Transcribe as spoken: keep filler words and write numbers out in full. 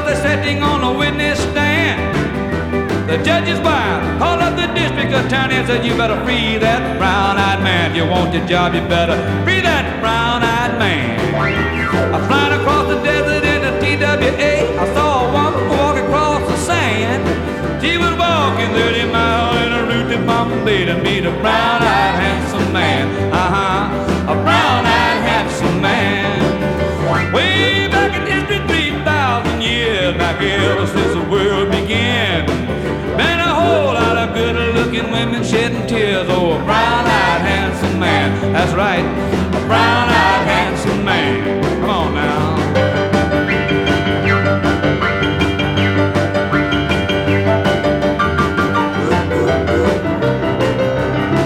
they're sitting on a witness stand. The judge's wife called up the district attorney and said, you better free that brown-eyed man. If you want your job, you better free that brown-eyed man. I'm flying across the desert in a T W A. I saw a woman walk across the sand. She was walking thirty miles in a route to Bombay to meet a brown-eyed handsome man. Uh-huh, a brown-eyed handsome man. Way back in history, three thousand years back, ever since the world began. Been a whole lot of good-looking women shedding tears. Oh, a brown-eyed handsome man. That's right, a brown